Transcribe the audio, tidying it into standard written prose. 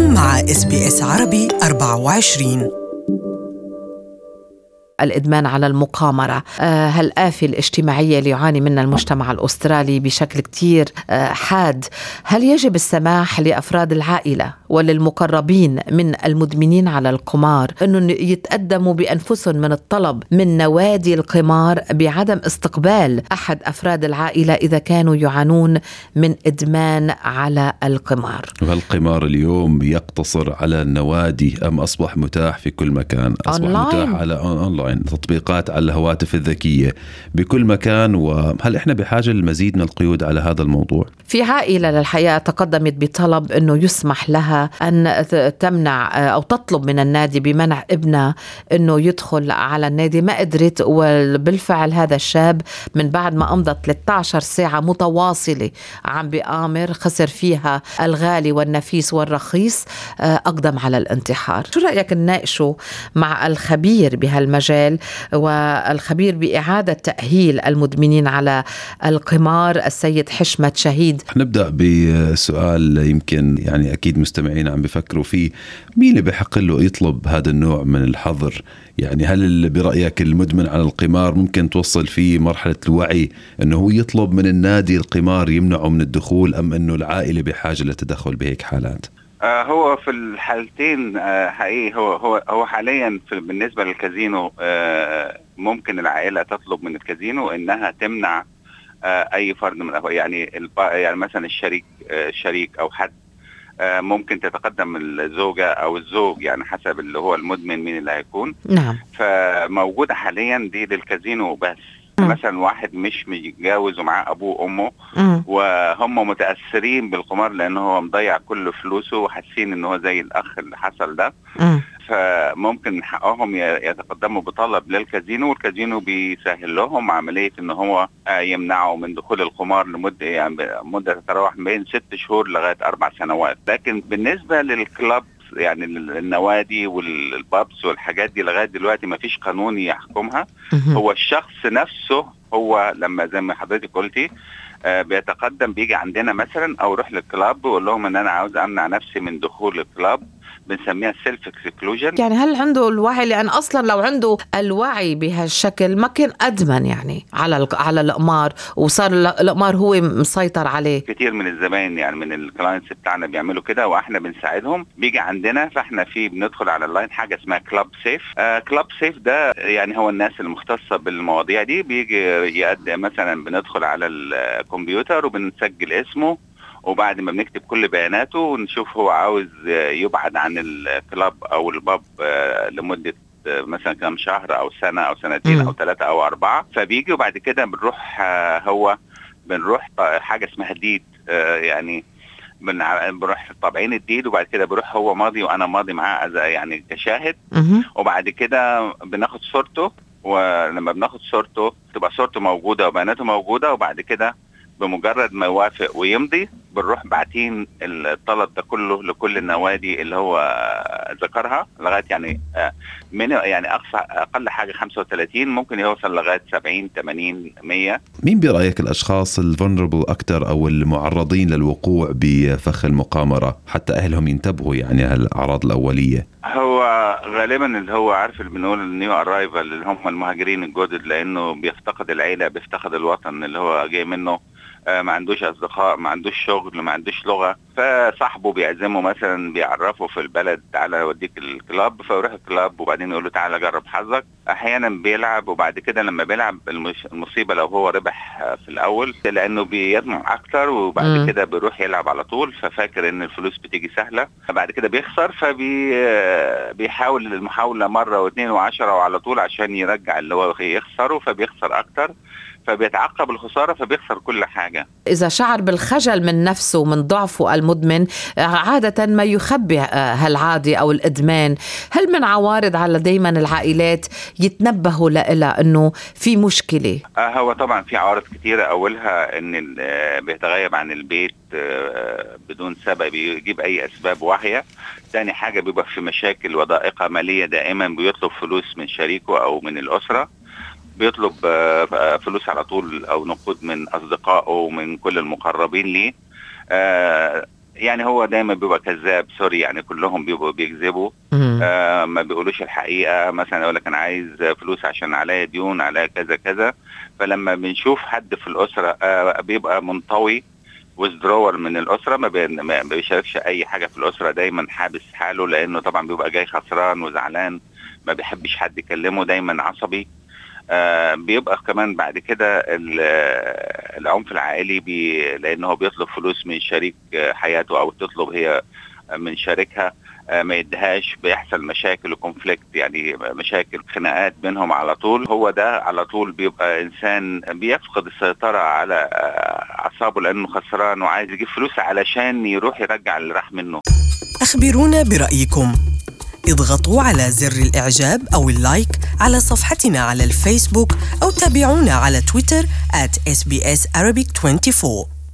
أنتم مع SBS عربي 24. الإدمان على المقامرة هالآفة الاجتماعية اللي يعاني منها المجتمع الأسترالي بشكل كتير حاد. هل يجب السماح لأفراد العائلة وللمقربين من المدمنين على القمار أنه يتقدموا بأنفسهم من الطلب من نوادي القمار بعدم استقبال أحد أفراد العائلة إذا كانوا يعانون من إدمان على القمار؟ وهالقمار اليوم يقتصر على النوادي أم أصبح متاح في كل مكان؟ أصبح متاح على أونلاين، تطبيقات على الهواتف الذكية بكل مكان. وهل إحنا بحاجة للمزيد من القيود على هذا الموضوع؟ في عائلة للحياة تقدمت بطلب أنه يسمح لها أن تمنع أو تطلب من النادي بمنع ابنها أنه يدخل على النادي، ما قدرت. وبالفعل هذا الشاب من بعد ما أمضت 13 ساعة متواصلة عم بآمر خسر فيها الغالي والنفيس والرخيص، أقدم على الانتحار. شو رأيك نناقشه مع الخبير بهالمجال والخبير بإعادة تأهيل المدمنين على القمار السيد حشمت شهيد؟ نبدأ بسؤال يمكن يعني أكيد مستمعين عم بيفكروا فيه، مين اللي بحق له يطلب هذا النوع من الحظر؟ يعني هل برأيك المدمن على القمار ممكن توصل فيه مرحلة الوعي أنه هو يطلب من النادي القمار يمنعه من الدخول، أم أنه العائلة بحاجة للتدخل بهيك حالات؟ هو في الحالتين حقيقي هو حاليا بالنسبة للكازينو ممكن العائلة تطلب من الكازينو انها تمنع اي فرد من يعني مثلا الشريك او حد ممكن تتقدم الزوجة او الزوج، يعني حسب اللي هو المدمن مين اللي هيكون. نعم. فموجودة حاليا دي للكازينو بس. مثلا واحد مش متجوز ومعاه ابوه وامه وهم متأثرين بالقمار لانه هو مضيع كل فلوسه وحاسين انه هو زي الاخ اللي حصل ده، فممكن حقهم يتقدموا بطلب للكازينو، والكازينو بيسهل لهم عملية ان هو يمنعه من دخول القمار لمدة يعني مدة تتراوح بين 6 شهور لغاية 4 سنوات. لكن بالنسبة للكلاب يعني النوادي والبابس والحاجات دي لغاية دلوقتي ما فيش قانون يحكمها. هو الشخص نفسه هو لما زي ما حضرتك قلتي بيتقدم بيجي عندنا مثلا او يروح للكلاب ويقول لهم ان انا عاوز امنع نفسي من دخول الكلاب، بنسميها سيلف اكسكلوجن. يعني هل عنده الوعي؟ لأن أصلا لو عنده الوعي بهالشكل ما كان أدمن يعني على القمار، وصار القمار هو مسيطر عليه. كتير من الزبائن يعني من الكلاينتس بتاعنا بيعملوا كده واحنا بنساعدهم. بيجي عندنا فاحنا بندخل على اللاين حاجة اسمها كلاب سيف. كلاب سيف ده يعني هو الناس المختصة بالمواضيع دي بيجي يقدم مثلا بندخل على الكمبيوتر وبنسجل اسمه، وبعد ما بنكتب كل بياناته ونشوف هو عاوز يبعد عن الكلاب او الباب لمدة مثلا كم شهر او سنة او سنتين او 3 أو 4. فبيجي وبعد كده بنروح حاجة اسمها ديد، يعني بنروح طابعين الديد، وبعد كده بروح هو ماضي وانا ماضي معاه يعني كشاهد. وبعد كده بناخد صورته، ولما بناخد صورته تبقى صورته موجودة وبياناته موجودة، وبعد كده بمجرد ما يوافق ويمضي بنروح باعتين الطلب ده كله لكل النوادي اللي هو ذكرها لغاية يعني من يعني أقل حاجة 35 ممكن يوصل لغاية 70 80 100. مين برأيك الأشخاص الفولنربل أكتر أو المعرضين للوقوع بفخ المقامرة حتى أهلهم ينتبهوا يعني هالأعراض الأولية؟ هو غالبا اللي هو عارف اللي بنقول النيو أرايفل اللي هم المهاجرين الجدد، لأنه بيفتقد العيلة بيفتقد الوطن اللي هو جاي منه، ما عندوش أصدقاء ما عندوش شغل ما عندوش لغة، فصاحبه بيعزمه مثلا بيعرفه في البلد تعالى اوديك الكلاب، فيروح الكلاب وبعدين يقول له تعالى جرب حظك. أحيانا بيلعب وبعد كده لما بيلعب المصيبة لو هو ربح في الأول لأنه بيطمع أكتر، وبعد كده بيروح يلعب على طول ففاكر إن الفلوس بتيجي سهلة، بعد كده بيخسر فبيحاول المحاولة مرة واثنين وعشرة وعلى طول عشان يرجع اللي هو يخسره، فبيخسر أكتر فبيتعقب الخسارة فبيخسر كل حاجة. إذا شعر بالخجل من نفسه من ضعفه المدمن عادة ما يخبي هالعادي أو الإدمان، هل من عوارض على دايما العائلات يتنبهوا لها أنه في مشكلة؟ هو طبعا في عوارض كتيرة، أولها أن بيتغيب عن البيت بدون سبب يجيب أي أسباب واهية. ثاني حاجة بيبقى في مشاكل وضائقة مالية دائما، بيطلب فلوس من شريكه أو من الأسرة، بيطلب فلوس على طول أو نقود من أصدقائه ومن كل المقربين ليه. يعني هو دايما بيبقى كذاب، سوري يعني كلهم بيبقوا بيكذبوا. ما بيقولوش الحقيقة. مثلا يقول لك أنا عايز فلوس عشان عليا ديون، عليا كذا كذا. فلما بنشوف حد في الأسرة بيبقى منطوي withdrawal من الأسرة، ما بيشاركش أي حاجة في الأسرة، دايما حابس حاله، لأنه طبعا بيبقى جاي خسران وزعلان، ما بيحبش حد يكلمه، دايما عصبي. بيبقى كمان بعد كده العنف العائلي لأنه بيطلب فلوس من شريك حياته أو تطلب هي من شريكها، ما يدهاش، بيحصل مشاكل وكونفليكت، يعني مشاكل خناقات بينهم على طول. هو ده على طول بيبقى إنسان بيفقد السيطرة على أعصابه لأنه خسران وعايز يجيب فلوس علشان يروح يرجع اللي راح منه. أخبرونا برأيكم، اضغطوا على زر الإعجاب أو اللايك على صفحتنا على الفيسبوك أو تابعونا على تويتر @SBS Arabic 24.